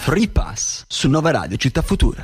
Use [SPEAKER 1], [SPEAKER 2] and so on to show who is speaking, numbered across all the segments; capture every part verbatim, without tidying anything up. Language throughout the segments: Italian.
[SPEAKER 1] Free Pass su Nova Radio Città Futura.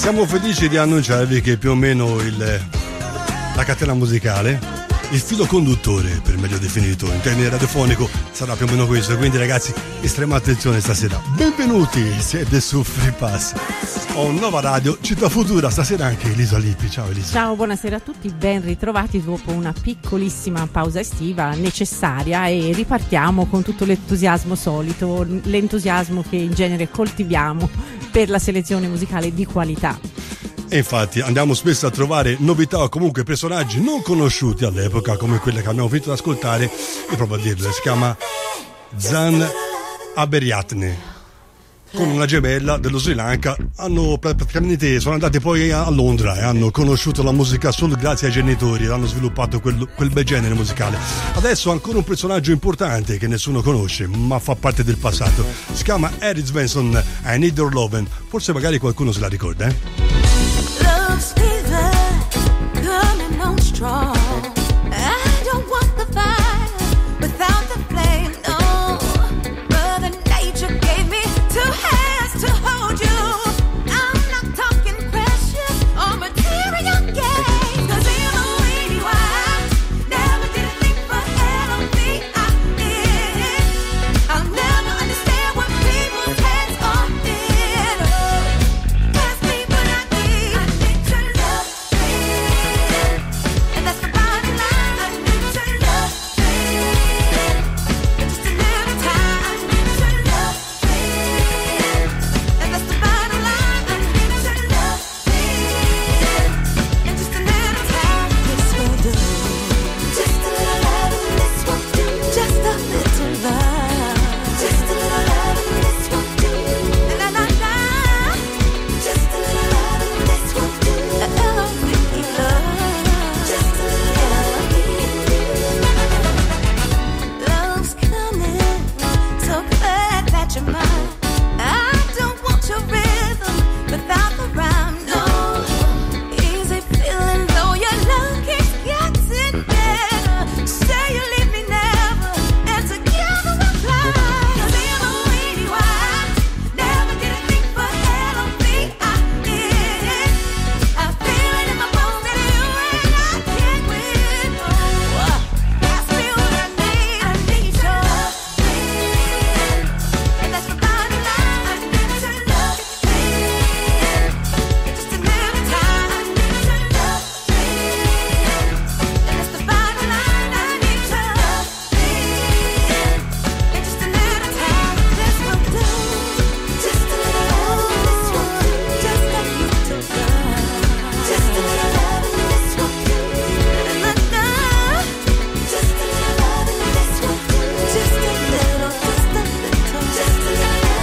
[SPEAKER 2] Siamo felici di annunciarvi che più o meno il, la catena musicale, il filo conduttore, per meglio definito in termine radiofonico, sarà più o meno questo. Quindi ragazzi, estrema attenzione stasera. Benvenuti, siete su Free Pass. Ho un nuova radio, Città Futura, stasera anche Elisa Lippi. Ciao Elisa.
[SPEAKER 3] Ciao, buonasera a tutti, ben ritrovati dopo una piccolissima pausa estiva necessaria e ripartiamo con tutto l'entusiasmo solito, l'entusiasmo che in genere coltiviamo per la selezione musicale di qualità.
[SPEAKER 2] E infatti andiamo spesso a trovare novità o comunque personaggi non conosciuti all'epoca come quelle che abbiamo finito di ascoltare, e proprio a dirlo, si chiama Zan Aberiatne, con una gemella dello Sri Lanka. Hanno praticamente sono andati poi a Londra e hanno conosciuto la musica solo grazie ai genitori, hanno sviluppato quel, quel bel genere musicale. Adesso ancora un personaggio importante che nessuno conosce ma fa parte del passato, si chiama Harry Svensson, I Need Your Lovin'. Forse magari qualcuno se la ricorda, eh?
[SPEAKER 4] Love's fever coming on strong. I don't want the fire without the flame, no. Mother Nature gave me two hands to hold you. I'm not talking precious or material gain, 'cause in a weedy wild, never did a thing for L O V I N. I'll never understand what people's heads are in. Oh, pass me what I need. I need your love, and that's the bottom line. I need your love, just a little time. I need your love, and that's the bottom line. I need your love, and just a little time. This will do. Just a little love, and this will do. Just a little love. Just a little love, and this will do. La la la. Just a little love, and this will do. L O V E love. Just a little love. Love's coming, so glad that you're mine. I don't want your rhythm without the rhyme, no. Easy feeling though your love keeps getting better. Say you leave me never, and together we'll fly. 'Cause in a weedy wild, never did a thing for L O V I N. I feel it in my bones that you and I can't win. Oh, pass me what I need. I need your love, and that's the bottom line. I need your love, just a little time. I need your love, and that's the bottom line. I need your love, and just a little time. This will do. Just a little love, and this will do. Just a little love. Just a little love, and this will do. La la la. Just a little love, and this will do. Just a little, just a little, just a little love.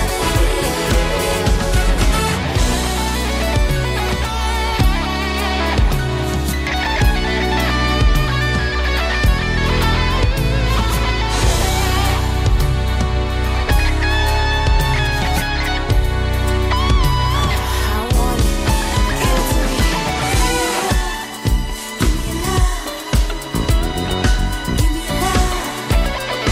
[SPEAKER 4] I want it. Give it to me. Give me love. Give me love.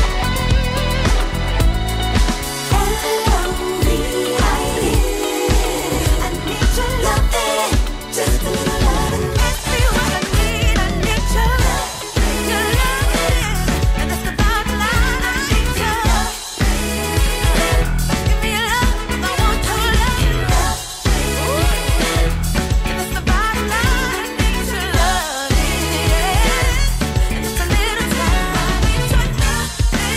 [SPEAKER 4] L O V I N. I need your loving. Just a little love, and that's me what I need. I need your love, your loving, and that's the bottom line. I need your love. Give me your love, I want your love. And that's the bottom line. I need your love, and just a little time. I need your love.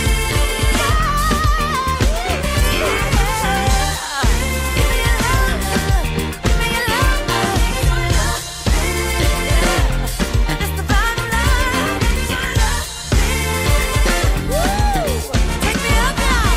[SPEAKER 4] Give me your love, give me your love. And that's the bottom line. I need your love. Woo! Take me up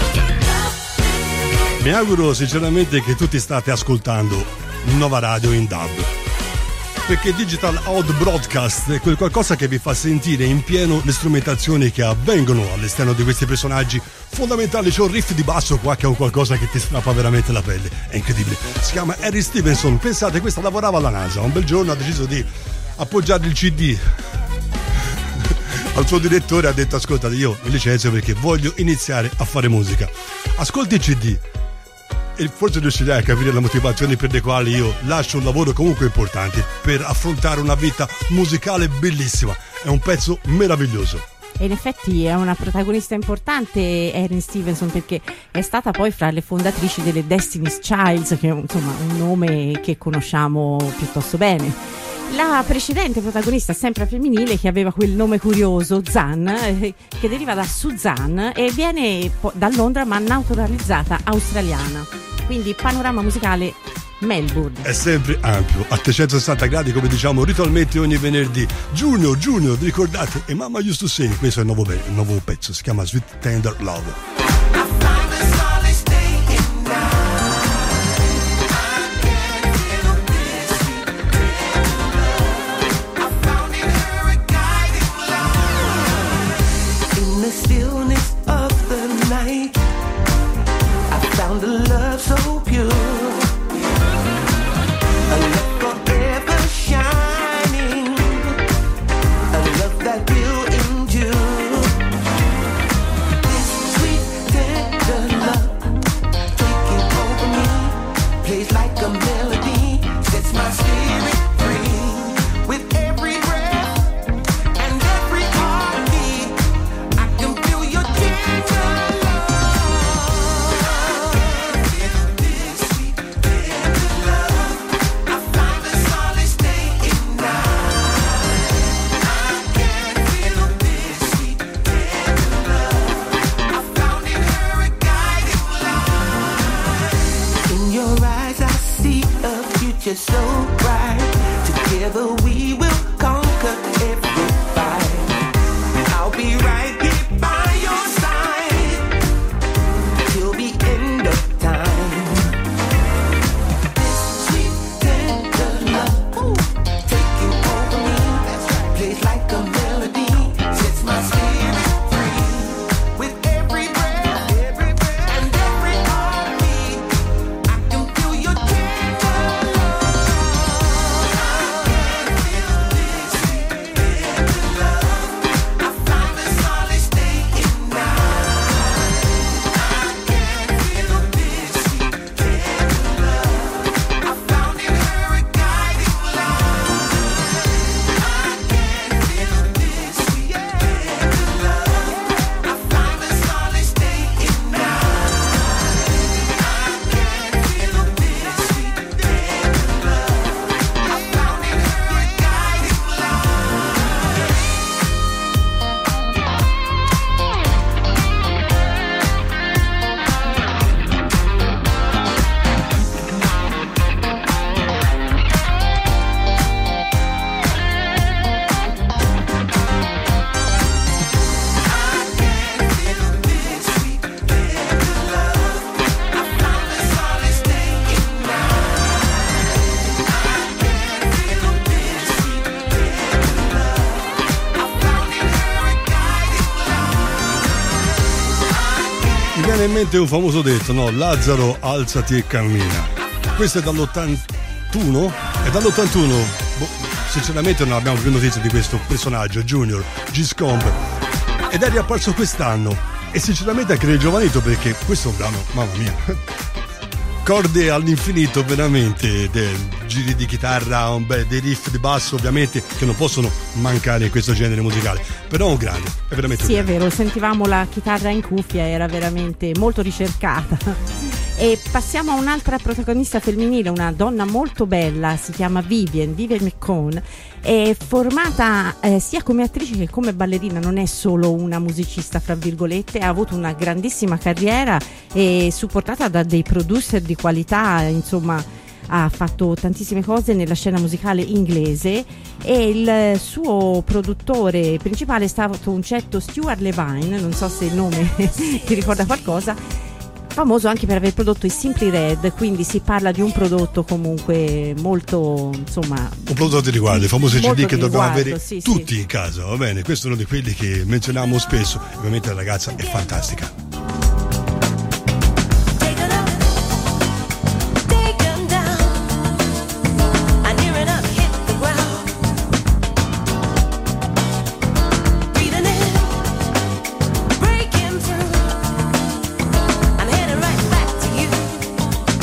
[SPEAKER 4] now.
[SPEAKER 2] Mi auguro sinceramente che tutti state ascoltando Nuova Radio in D A B, perché Digital Out Broadcast è quel qualcosa che vi fa sentire in pieno le strumentazioni che avvengono all'esterno di questi personaggi fondamentali. C'è un riff di basso qua che è un qualcosa che ti strappa veramente la pelle, è incredibile. Si chiama Harry Stevenson. Pensate, questa lavorava alla NASA, un bel giorno ha deciso di appoggiare il C D al suo direttore, ha detto: ascolta, io mi licenzio perché voglio iniziare a fare musica. Ascolti il C D, e forse riuscirai a capire le motivazioni per le quali io lascio un lavoro comunque importante per affrontare una vita musicale bellissima. È un pezzo meraviglioso.
[SPEAKER 3] E in effetti è una protagonista importante, Erin Stevenson, perché è stata poi fra le fondatrici delle Destiny's Child, che è insomma un nome che conosciamo piuttosto bene. La precedente protagonista, sempre femminile, che aveva quel nome curioso, Zan, eh, che deriva da Suzanne e viene po- da Londra ma naturalizzata australiana. Quindi panorama musicale Melbourne.
[SPEAKER 2] È sempre ampio, a trecentosessanta gradi, come diciamo ritualmente ogni venerdì. Junior, Junior, ricordate, e Mama Used to Say, questo è il nuovo, be- il nuovo pezzo, si chiama Sweet Tender Love.
[SPEAKER 5] So pure, a love forever shining, a love that will endure. This sweet tender love taking over me, plays like a melody, sets my spirit free. With every breath and every heartbeat, I can feel your tender love. Just so bright, together we will conquer every fight. I'll be right here by your side till the end of time. This sweet tender love, ooh, taking over me, plays like a melody, sets my spirit free. With every breath, every breath, and every heartbeat, I can feel your tender love.
[SPEAKER 2] In mente un famoso detto, no? Lazzaro, alzati e cammina. Questo è dall'ottantuno? È dall'ottantuno? Boh, sinceramente non abbiamo più notizia di questo personaggio, Junior, G-Scomp, ed è riapparso quest'anno. E sinceramente anche nel giovanito, perché questo è un brano, mamma mia, corde all'infinito, veramente, dei giri di chitarra, un bel, dei riff di basso ovviamente che non possono mancare in questo genere musicale, però è un grande, è veramente un
[SPEAKER 3] sì,
[SPEAKER 2] grande.
[SPEAKER 3] È vero, sentivamo la chitarra in cuffia, era veramente molto ricercata. E passiamo a un'altra protagonista femminile, una donna molto bella, si chiama Vivienne, Vivienne McCone, è formata eh, sia come attrice che come ballerina, non è solo una musicista fra virgolette, ha avuto una grandissima carriera e supportata da dei producer di qualità, insomma ha fatto tantissime cose nella scena musicale inglese e il suo produttore principale è stato un certo Stuart Levine, non so se il nome ti ricorda qualcosa, famoso anche per aver prodotto i Simply Red, quindi si parla di un prodotto comunque molto, insomma,
[SPEAKER 2] un prodotto di riguardo, i famosi C D che dobbiamo
[SPEAKER 3] riguardo,
[SPEAKER 2] avere
[SPEAKER 3] sì,
[SPEAKER 2] tutti
[SPEAKER 3] sì.
[SPEAKER 2] in casa, va bene? Questo è uno di quelli che menzioniamo spesso, ovviamente la ragazza è fantastica.
[SPEAKER 5] Breaking through, I'm heading right back to you.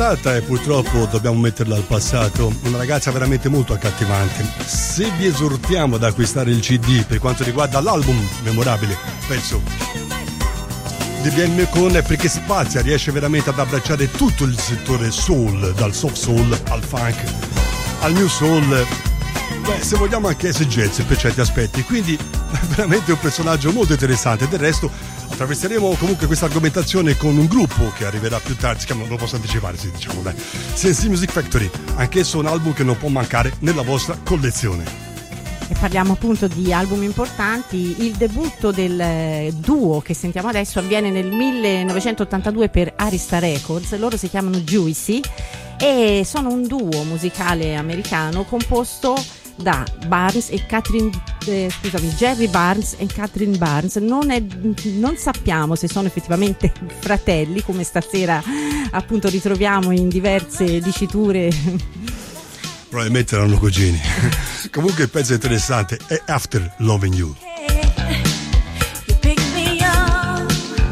[SPEAKER 2] stata e purtroppo dobbiamo metterla al passato, una ragazza veramente molto accattivante. Se vi esortiamo ad acquistare il C D per quanto riguarda l'album memorabile, pezzo di Bien Con, perché spazia, riesce veramente ad abbracciare tutto il settore soul, dal soft soul al funk al new soul, beh, se vogliamo anche S jazz per certi aspetti, quindi veramente un personaggio molto interessante. Del resto attraverseremo comunque questa argomentazione con un gruppo che arriverà più tardi, si chiama, non posso anticipare, sì, diciamo, dai, Sensi Music Factory, anch'esso un album che non può mancare nella vostra collezione.
[SPEAKER 3] E parliamo appunto di album importanti. Il debutto del duo che sentiamo adesso avviene nel millenovecentottantadue per Arista Records. Loro si chiamano Juicy e sono un duo musicale americano composto da Barnes e Catherine, eh, scusami, Jerry Barnes e Catherine Barnes. Non, è, non sappiamo se sono effettivamente fratelli, come stasera appunto ritroviamo in diverse diciture.
[SPEAKER 2] Probabilmente erano cugini. Comunque il pezzo è interessante, è After Loving You.
[SPEAKER 4] You pick me up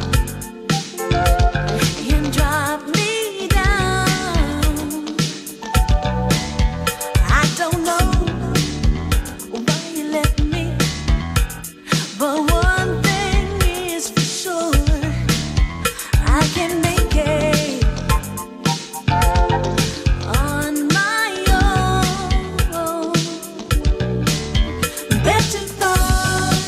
[SPEAKER 4] and drop me down. I don't know why you left me, but one thing is for sure, I can make it on my own. Bet you thought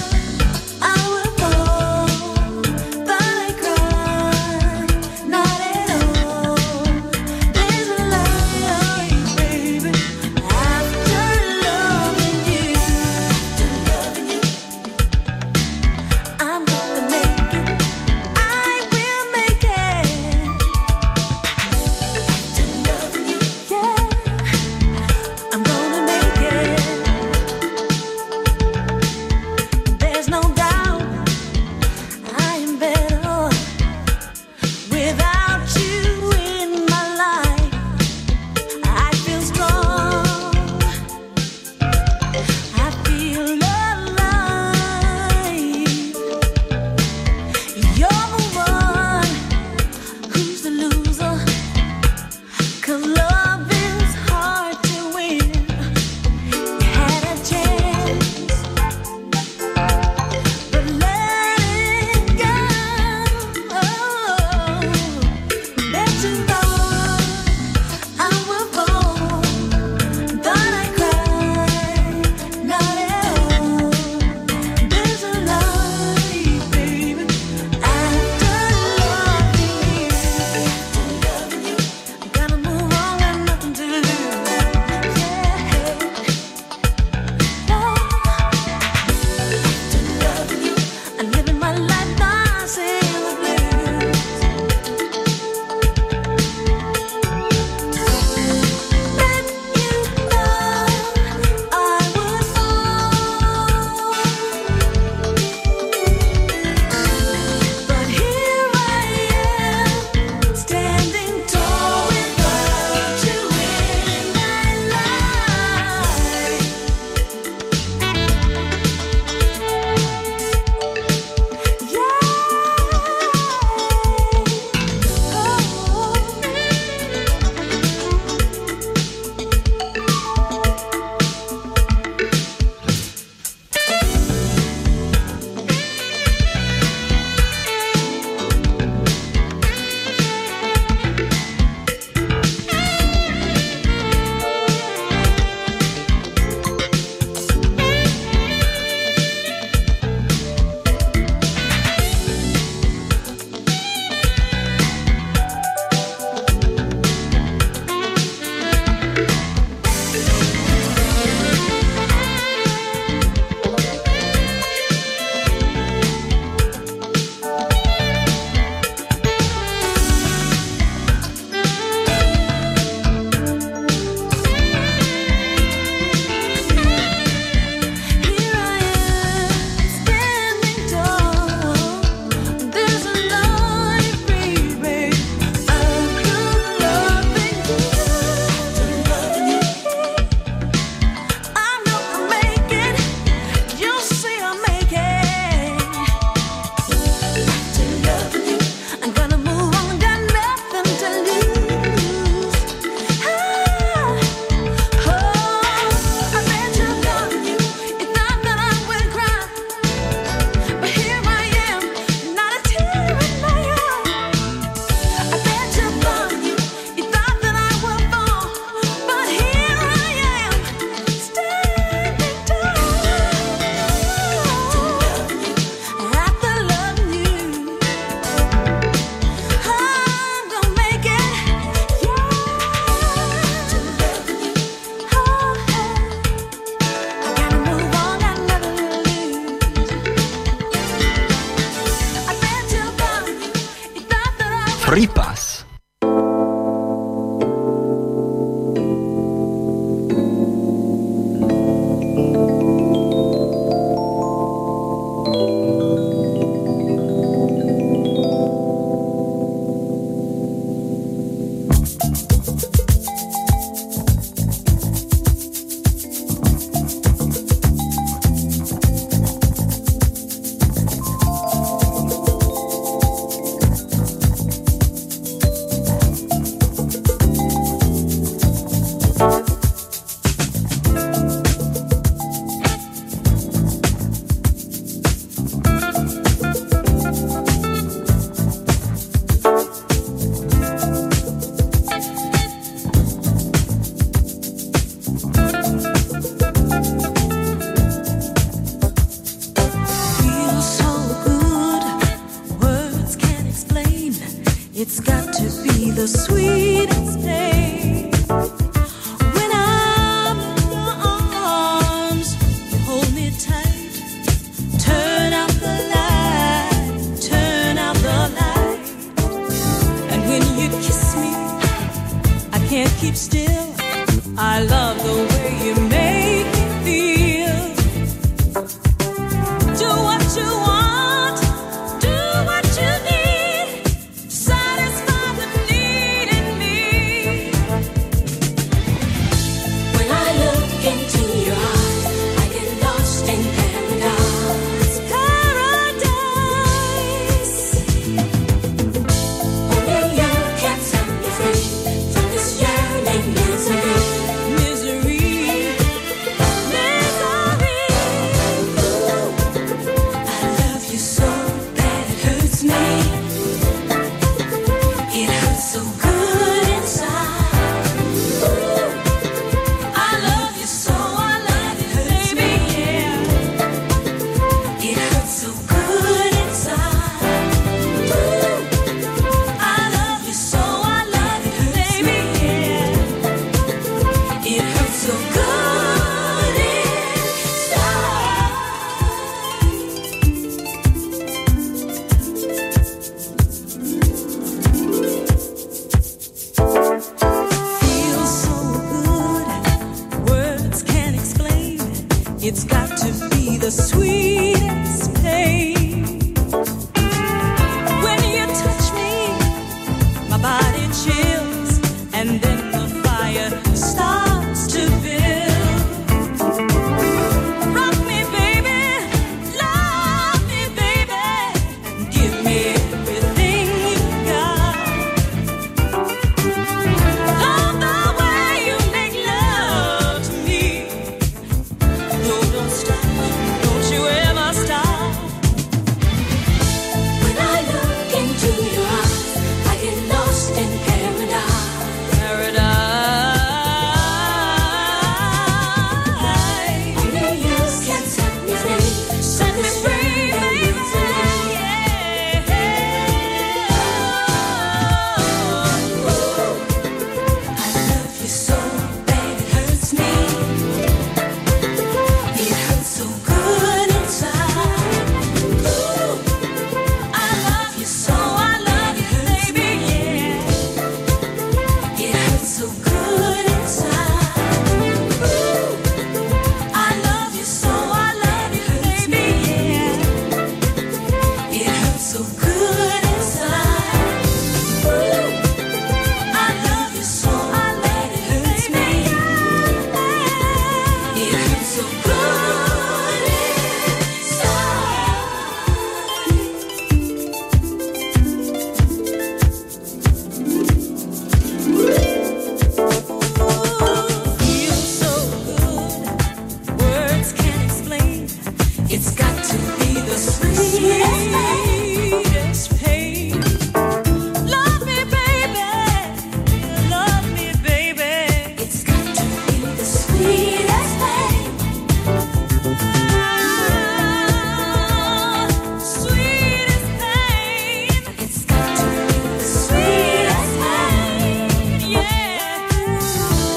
[SPEAKER 1] Free Pass.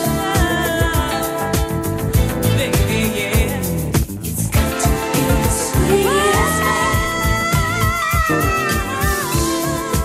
[SPEAKER 4] Baby, yeah, it's got to be the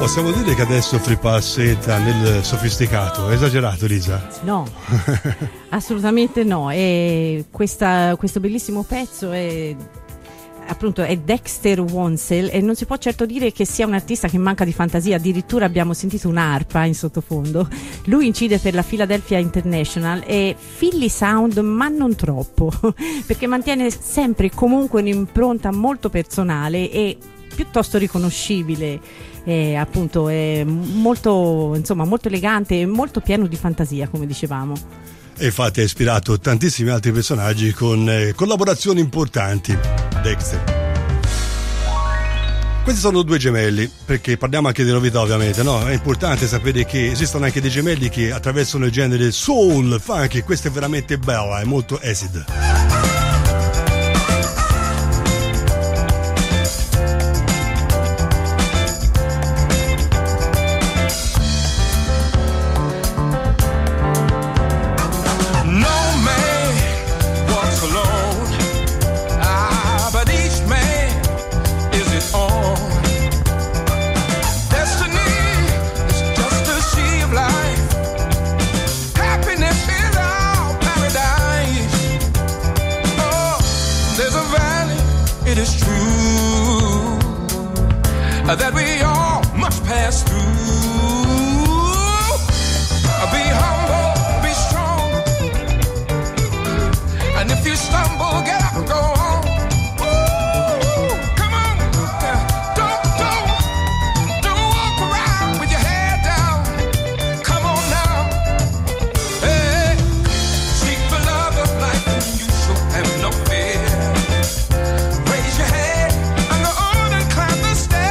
[SPEAKER 2] possiamo dire che adesso Free Pass entra nel sofisticato? È esagerato, Lisa?
[SPEAKER 3] No, assolutamente no. E questa, questo bellissimo pezzo è appunto è Dexter Wansel e non si può certo dire che sia un artista che manca di fantasia, addirittura abbiamo sentito un'arpa in sottofondo. Lui incide per la Philadelphia International e Philly Sound, ma non troppo, perché mantiene sempre e comunque un'impronta molto personale e piuttosto riconoscibile, è, appunto è molto, insomma, molto elegante e molto pieno di fantasia, come dicevamo.
[SPEAKER 2] E infatti ha ispirato tantissimi altri personaggi con eh, collaborazioni importanti. Dexter. Questi sono due gemelli, perché parliamo anche di novità ovviamente, no? È importante sapere che esistono anche dei gemelli che attraversano il genere soul, funky, questa è veramente bella, è molto acid.
[SPEAKER 6] That we all must pass through. Be humble, be strong, and if you stumble, get up and go on. Woo! Come on, don't, don't, don't walk around with your head down. Come on now, hey, seek the love of life and you shall have no fear. Raise your head and go on and climb the stairs.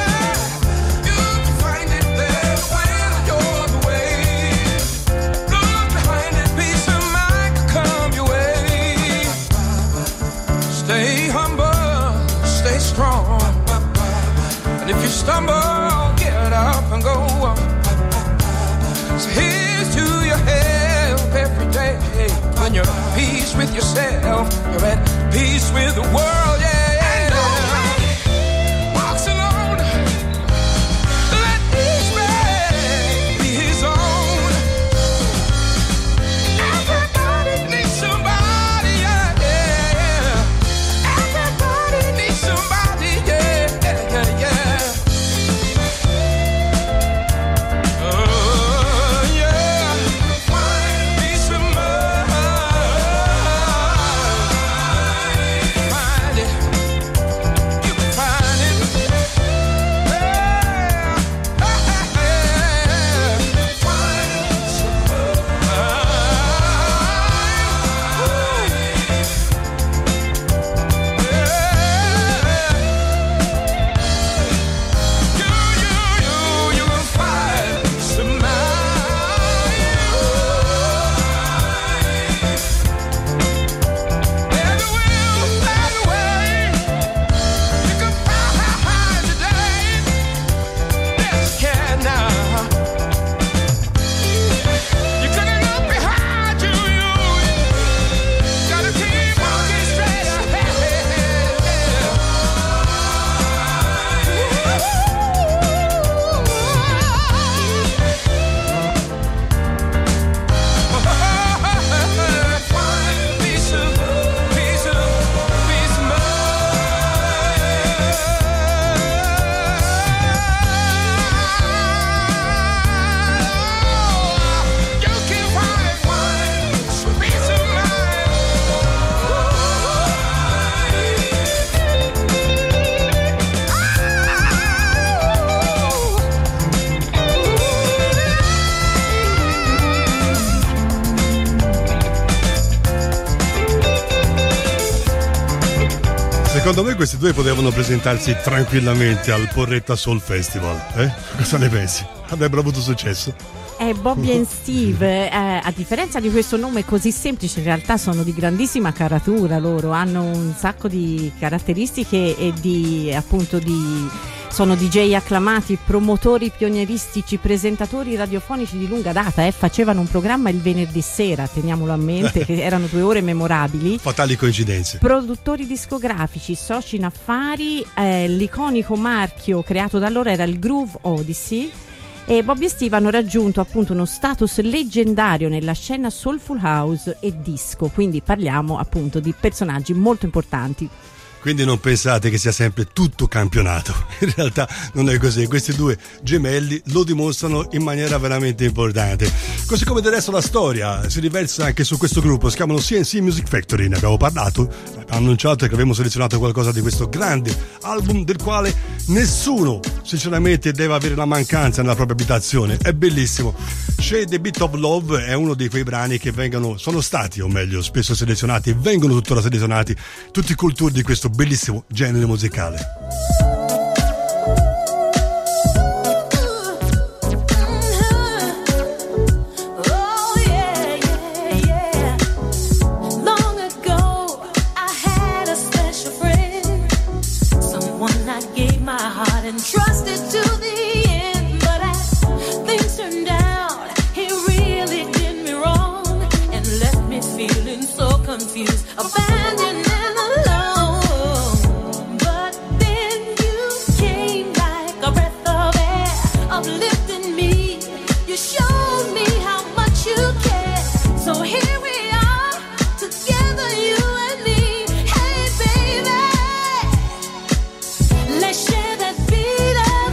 [SPEAKER 6] Stumble, get up and go on. So here's to your help every day. When you're at peace with yourself, you're at peace with the world, yeah. And nobody walks alone. Let each man be his own. Everybody needs somebody, yeah, yeah. Everybody needs somebody, yeah, yeah, yeah.
[SPEAKER 2] Secondo me questi due potevano presentarsi tranquillamente al Porretta Soul Festival, eh? Cosa ne pensi? Avrebbero avuto successo.
[SPEAKER 3] È Bobby and Steve, eh, a differenza di questo nome così semplice, in realtà sono di grandissima caratura loro, hanno un sacco di caratteristiche e di appunto di sono D J acclamati, promotori pionieristici, presentatori radiofonici di lunga data, eh? Facevano un programma il venerdì sera, teniamolo a mente, che erano due ore memorabili.
[SPEAKER 2] Fatali coincidenze.
[SPEAKER 3] Produttori discografici, soci in affari, eh, l'iconico marchio creato da loro era il Groove Odyssey. E Bobby e Steve hanno raggiunto appunto uno status leggendario nella scena soulful house e disco, quindi parliamo appunto di personaggi molto importanti.
[SPEAKER 2] Quindi non pensate che sia sempre tutto campionato, in realtà non è così, questi due gemelli lo dimostrano in maniera veramente importante. Così come del resto la storia si riversa anche su questo gruppo, si chiamano C N C Music Factory, ne abbiamo parlato, abbiamo annunciato che avevamo selezionato qualcosa di questo grande album del quale nessuno sinceramente deve avere la mancanza nella propria abitazione, è bellissimo. Shade the Beat of Love è uno di quei brani che vengono, sono stati o meglio spesso selezionati e vengono tuttora selezionati tutti i cultori di questo bellissimo genere musicale.
[SPEAKER 4] Confused, abandoned and alone. But then you came like a breath of air, uplifting me. You showed me how much you care. So here we are, together, you and me. Hey, baby, let's share that beat of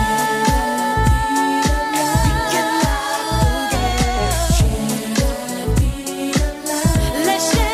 [SPEAKER 4] love. Let's share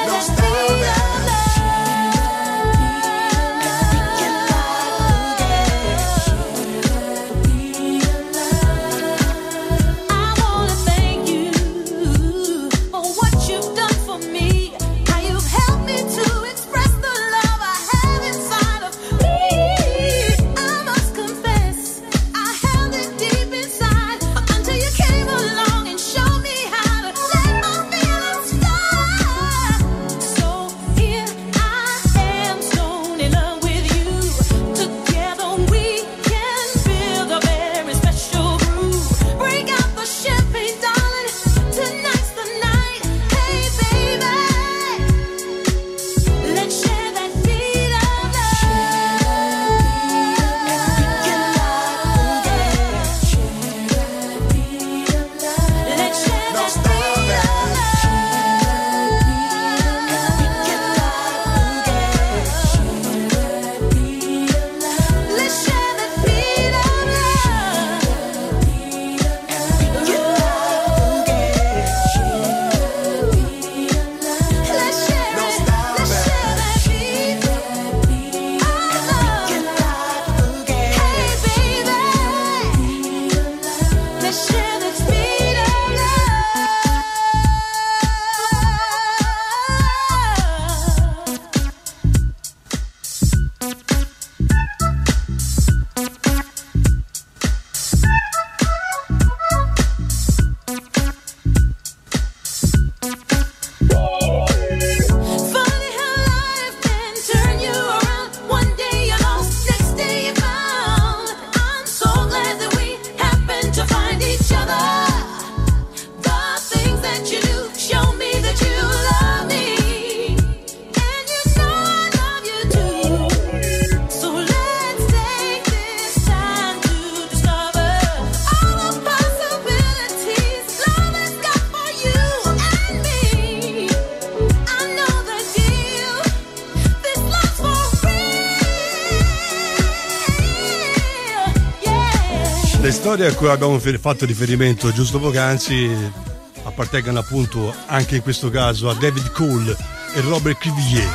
[SPEAKER 2] Le storie a cui abbiamo fatto riferimento giusto poc'anzi appartengono appunto anche in questo caso a David Cole e Robert Crivier.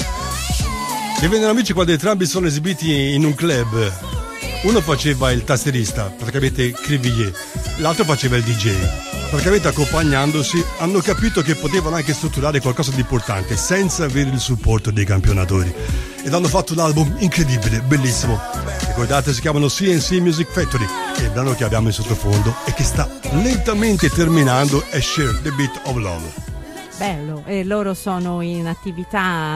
[SPEAKER 2] Divennero amici quando entrambi sono esibiti in un club. Uno faceva il tastierista, praticamente Crivier, l'altro faceva il D J. Praticamente accompagnandosi hanno capito che potevano anche strutturare qualcosa di importante senza avere il supporto dei campionatori ed hanno fatto un album incredibile, bellissimo. Ricordate, si chiamano C N C Music Factory e il brano che abbiamo in sottofondo e che sta lentamente terminando è Share the Beat of Love.
[SPEAKER 3] Bello, e loro sono in attività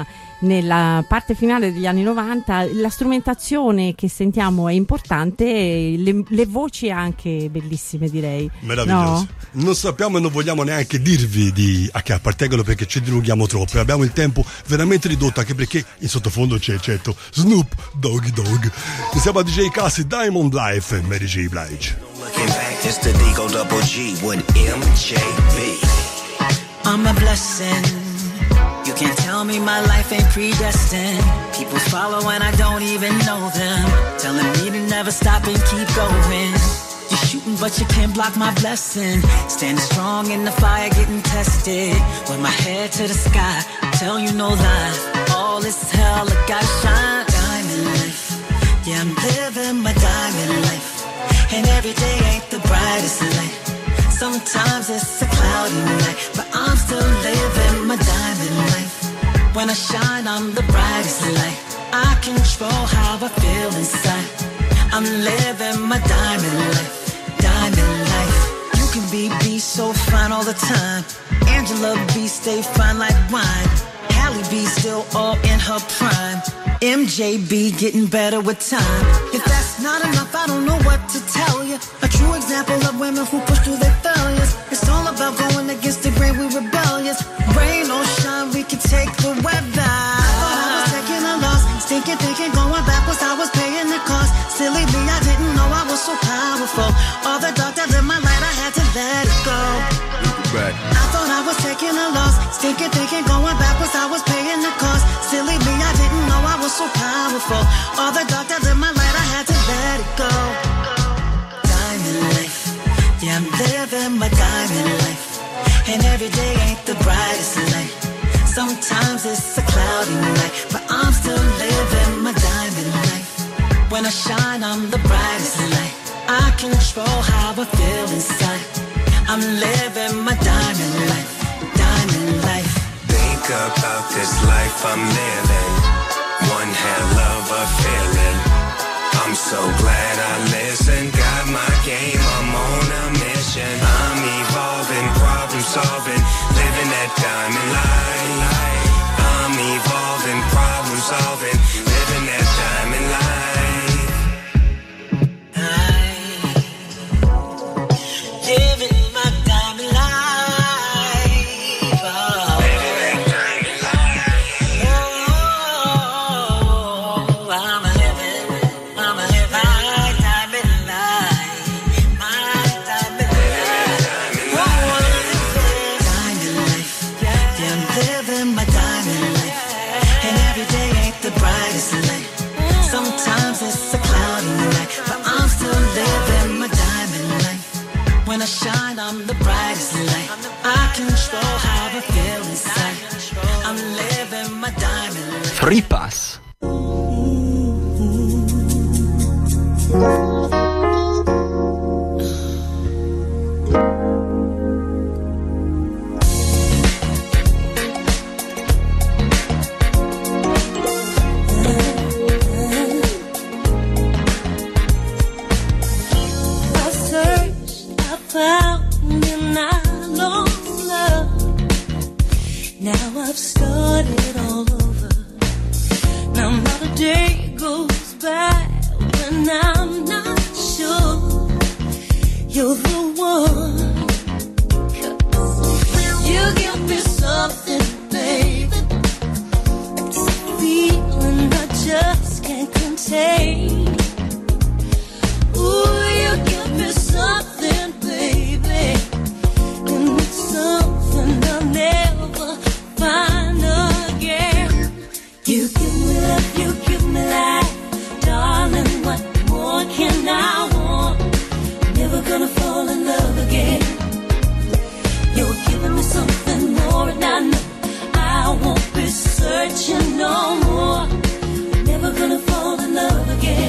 [SPEAKER 3] nella parte finale degli anni novanta. La strumentazione che sentiamo è importante, e le, le voci anche bellissime, direi.
[SPEAKER 2] Meraviglioso.
[SPEAKER 3] No?
[SPEAKER 2] Non sappiamo e non vogliamo neanche dirvi di a che appartengono, perché ci dilunghiamo troppo e abbiamo il tempo veramente ridotto, anche perché in sottofondo c'è certo Snoop Doggy Dogg. Insieme a D J Cassie, Diamond Life e Mary J. Blige.
[SPEAKER 7] Looking back, it's the Digo Double G with M J B.
[SPEAKER 8] I'm a blessing. You can't tell me my life ain't predestined. People follow and I don't even know them, telling me to never stop and keep going. You're shooting but you can't block my blessing. Standing strong in the fire, getting tested. With my head to the sky, tell you no lie. All this hell, I gotta shine. Diamond life, yeah, I'm living my diamond life. And every day ain't the brightest light. Sometimes it's a cloudy night, but I'm still living my diamond life. When I shine, I'm the brightest light. I control how I feel inside. I'm living my diamond life, diamond life. You can be B so fine all the time. Angela B stay fine like wine. Halle B still all in her prime. M J B getting better with time. If that's not enough, I don't know what to tell you. A true example of women who push through their failures. It's all about going against the grain, we rebellious. Rain or shine, we can take the weather. I thought I was taking a loss, stinking, thinking, going backwards, I was paying the cost. Silly me, I didn't know I was so powerful. All the dark that in my light, I had to let it go.
[SPEAKER 7] Back.
[SPEAKER 8] I thought I was taking a loss, stinking, thinking, going backwards, I was paying the cost. Silly me, I didn't know I was so powerful. All the dark that in my light, I had to let it go. Diamond life, yeah, I'm living my diamond life. And every day ain't the brightest light. Sometimes it's a cloudy night, but I'm still living my diamond life. When I shine, I'm the brightest light. I control how I feel inside. I'm living my diamond life, diamond life.
[SPEAKER 7] Think about this life I'm living. One hell of a feeling. I'm so glad I listened. Got my game, I'm on a mission. I'm evolving, problem solving, living that diamond life. I'm evolving, problem solving, living that diamond life.
[SPEAKER 8] I living my diamond life. Oh.
[SPEAKER 7] Living that diamond life.
[SPEAKER 8] Oh, I'm a living, I'm a living my diamond life. My diamond life. Oh, I'm living diamond life. Yeah, I'm living my diamond life. And every day ain't the brightest light. Sometimes it's a cloudy night, but I'm still living my diamond life. When I shine, I'm the brightest light. I control how I feel inside. I'm living my diamond life.
[SPEAKER 1] Free Pass.
[SPEAKER 9] I searched, I found, and I lost love. Now I've started all over. Now not a day goes by when I'm not sure you're the one. 'Cause you give me something, baby. It's a feeling I just can't contain. Ooh, you give me something, baby, and it's something I'll never find again. You give me love, you give me life, darling, what more can I want? Never gonna fall in love again. You're giving me something more, and I know I won't be searching no more. Never gonna fall in love again.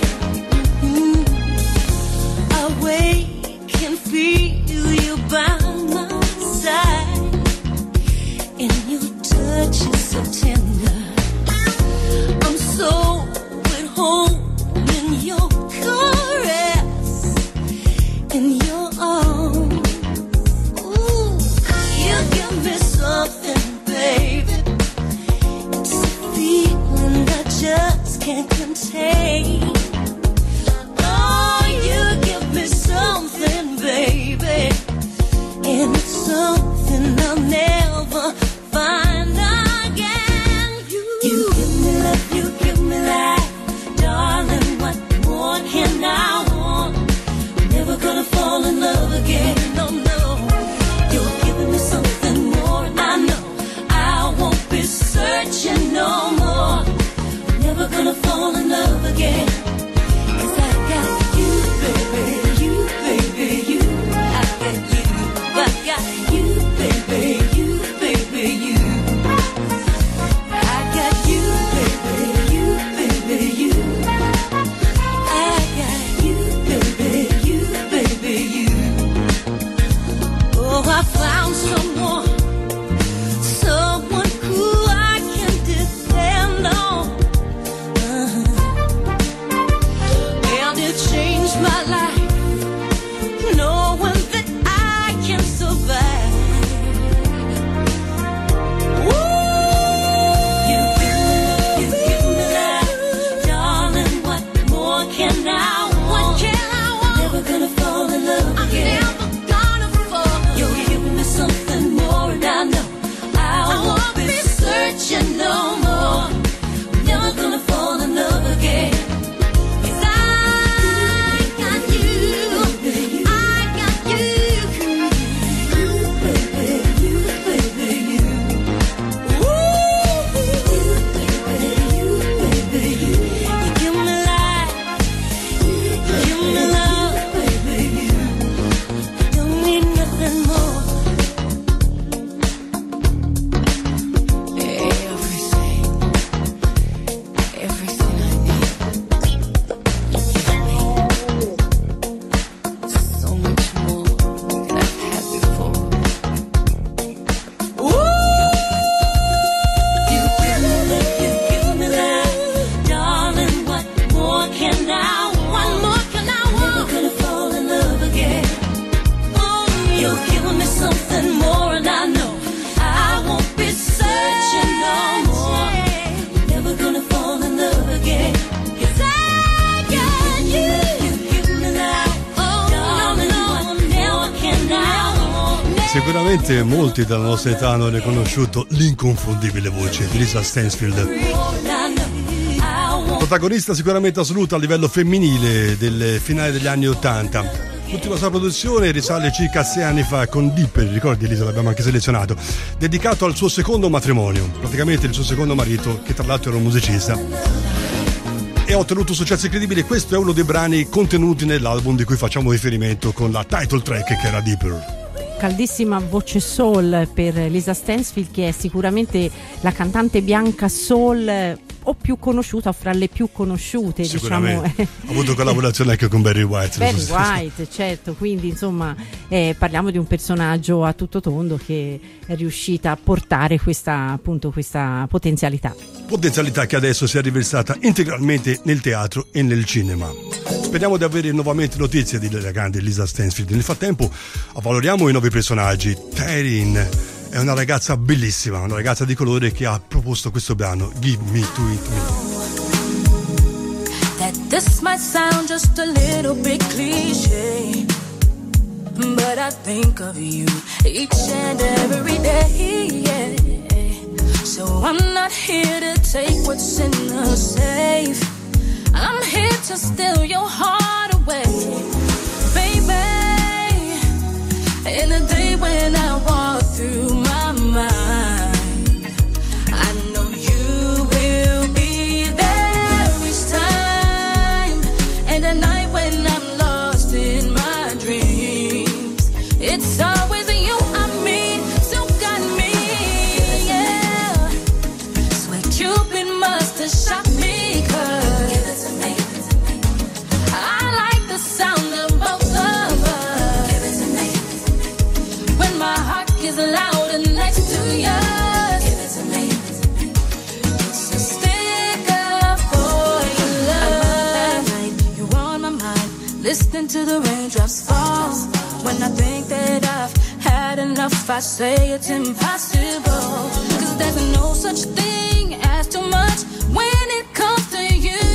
[SPEAKER 9] can't contain. Oh, you give me something, baby, and it's something I'll never find again. You, you give me love, you give me life, darling, what more can I want? I'm never gonna fall in love again, no, no. You're giving me something more, I know I won't be searching no more. I'm never gonna fall in love again. Cause I got you, baby, you, baby, you. I got you, I got you, baby, you, baby, you. I got you, baby, you, baby, you. I got you, baby, you, baby, you. Oh, I found someone, someone who I can depend on. Uh-huh. And it changed my life, knowing that I can survive. Woo! You give me love, you give me life, darling, what more can I want? What can I want? Never gonna fall in love again. I'm never gonna fall. You're giving me something more, and I know I won't be searching no more. Never gonna fall in love again. 'Cause I got you, I got you, you, baby, you, baby, you. Woo! You, baby, you, baby, you. You give me life, you give me love, baby, you. Don't need nothing more. Everything, everything I need. You give me so much more than I've had before. Woo! You give me love, you give me life, darling. What more can I want? What more can I want? Never gonna fall in love again. Oh, you're giving me something more, and I know I won't be searching no more. Never gonna fall in love again. 'Cause I got you. You give me life, oh, darling. What more can I want?
[SPEAKER 2] Sicuramente molti della nostra età hanno riconosciuto l'inconfondibile voce di Lisa Stansfield,
[SPEAKER 9] I know I won't.
[SPEAKER 2] protagonista sicuramente assoluta a livello femminile del finale degli anni ottanta. L'ultima sua produzione risale circa sei anni fa con Deeper, ricordi Elisa, l'abbiamo anche selezionato, dedicato al suo secondo matrimonio, praticamente il suo secondo marito, che tra l'altro era un musicista, e ha ottenuto successo incredibile. Questo è uno dei brani contenuti nell'album di cui facciamo riferimento con la title track, che era Deeper.
[SPEAKER 3] Caldissima voce soul per Lisa Stansfield, che è sicuramente la cantante bianca soul o più conosciuta o fra le più conosciute, diciamo.
[SPEAKER 2] Sicuramente ha avuto collaborazione anche con Barry White.
[SPEAKER 3] Barry White, certo, quindi insomma eh, parliamo di un personaggio a tutto tondo che è riuscita a portare questa, appunto, questa potenzialità.
[SPEAKER 2] Potenzialità che adesso si è riversata integralmente nel teatro e nel cinema. Speriamo di avere nuovamente notizie di la grande Lisa Stansfield. Nel frattempo avvaloriamo i nuovi personaggi. Taryn è una ragazza bellissima, una ragazza di colore che ha proposto questo brano, Give Me To It Me.
[SPEAKER 9] That this might sound just a little bit cliche, but I think of you each and every day, yeah. So I'm not here to take what's in the safe, I'm here to steal your heart away, baby. In the day when I walk through my mind, I know you will be there each time. And at night when I'm lost in my dreams, it's always you I meet, so got me, yeah. Sweet Cupid must have shot me, 'cause give it to me, I like the sound of both of us. Give it to me. When my heart is loud and next to yours, give it to me. It's a sticker for your love. You're on my mind, listening to the raindrops fall. When I think that I've had enough, I say it's impossible. 'Cause there's no such thing as too much when it comes to you.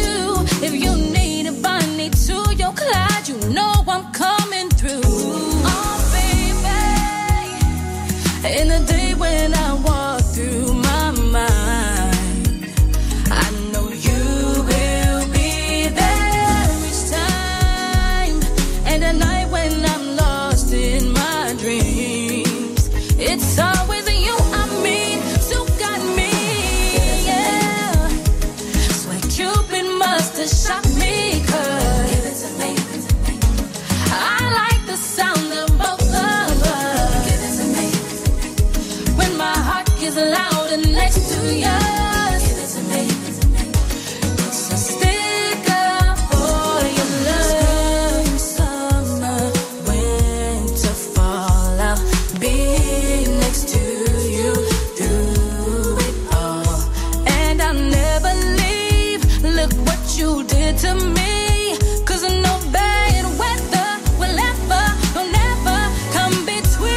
[SPEAKER 9] just to shock me, 'cause give it to me. I like the sound of both of us. Give it to me. When my heart is loud and next to yours. Give it to me. It's a sticker for your love. Summer, winter, fall, I'll be next to you through it all. And I'll never leave. Look what you did to me. 'Cause no bad weather will ever, will never come between.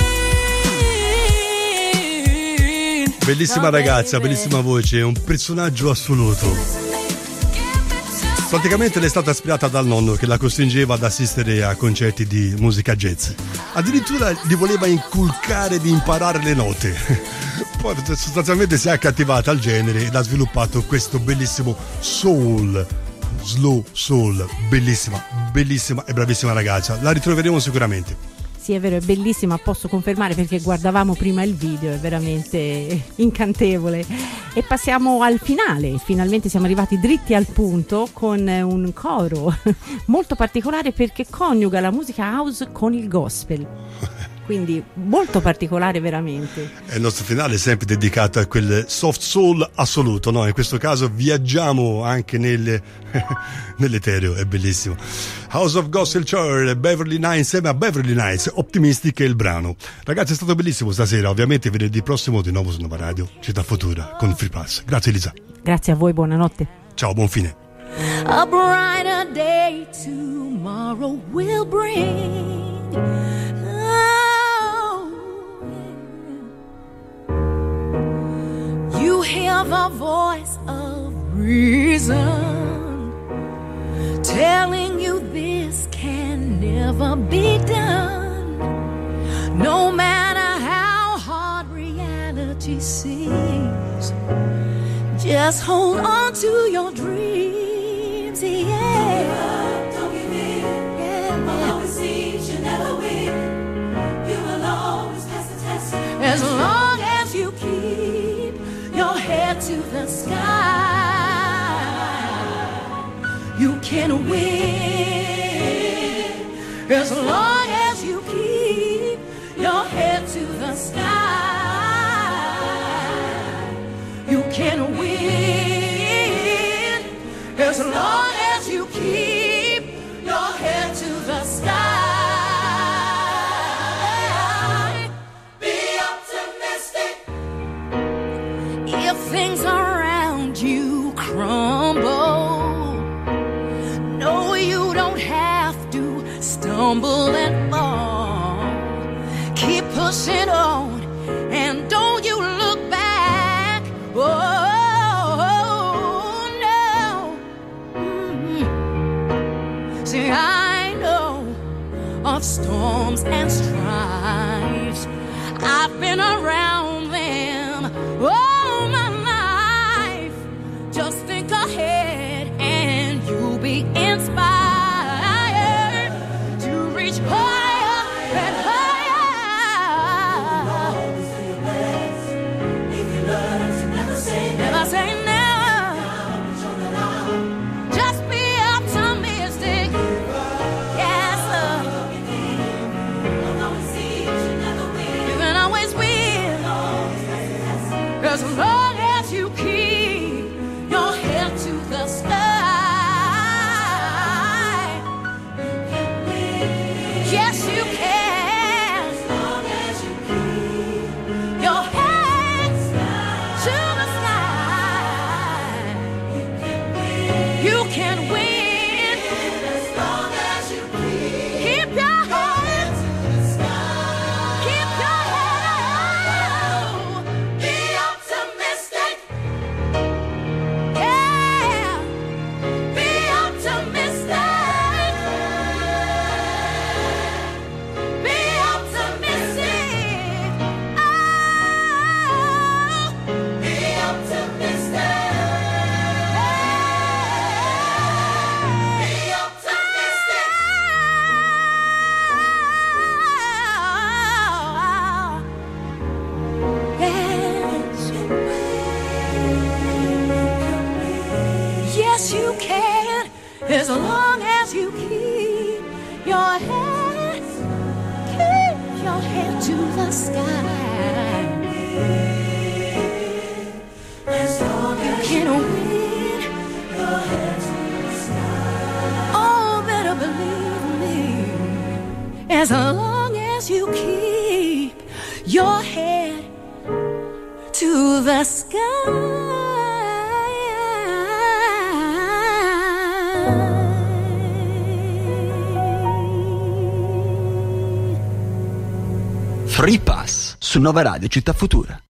[SPEAKER 2] Bellissima ragazza, bellissima voce, un personaggio assoluto. Praticamente lei è stata ispirata dal nonno che la costringeva ad assistere a concerti di musica jazz. Addirittura gli voleva inculcare di imparare le note. Poi sostanzialmente si è accattivata al genere ed ha sviluppato questo bellissimo soul, slow soul, bellissima, bellissima e bravissima ragazza. La ritroveremo sicuramente.
[SPEAKER 3] Sì, è vero, è bellissima, posso confermare perché guardavamo prima il video, è veramente incantevole. E passiamo al finale, finalmente siamo arrivati dritti al punto con un coro molto particolare perché coniuga la musica house con il gospel. Quindi molto particolare veramente.
[SPEAKER 2] E il nostro finale è sempre dedicato a quel soft soul assoluto, no? In questo caso viaggiamo anche nel, nell'etereo, è bellissimo. House of Gospel Church, Beverly Knights, insieme a Beverly Knights, Optimistic è il brano. Ragazzi, è stato bellissimo stasera, ovviamente venerdì prossimo di nuovo su Nova Radio, Città Futura, con Free Pass. Grazie Elisa.
[SPEAKER 3] Grazie a voi, buonanotte.
[SPEAKER 2] Ciao, buon fine.
[SPEAKER 9] A brighter day tomorrow will bring. Oh, you hear the voice of reason telling you this can never be done. No matter how hard reality seems, just hold on to your dreams, yeah. Don't give in, yeah. I'll always see you never win. You will always pass the test. As long as you keep your head to the sky, you can win. As long as you keep your head to the sky, you can win. As long as you keep your head to the sky. Be optimistic. If things around you crumble, no, you don't have to stumble and fall. Keep pushing on and don't you look back. Oh, no. Mm-hmm. See, I know of storms and strife. I've been around them all my life. Just think ahead and you'll be inspired to reach higher and higher. Never say never. Just be optimistic. Yes, sir. You can always win. as long as you keep your head, keep your head to the sky. As long as you can win your head to the sky. Oh, better believe me, as long as you keep your head to the sky.
[SPEAKER 1] Free Pass su Nova Radio Città Futura.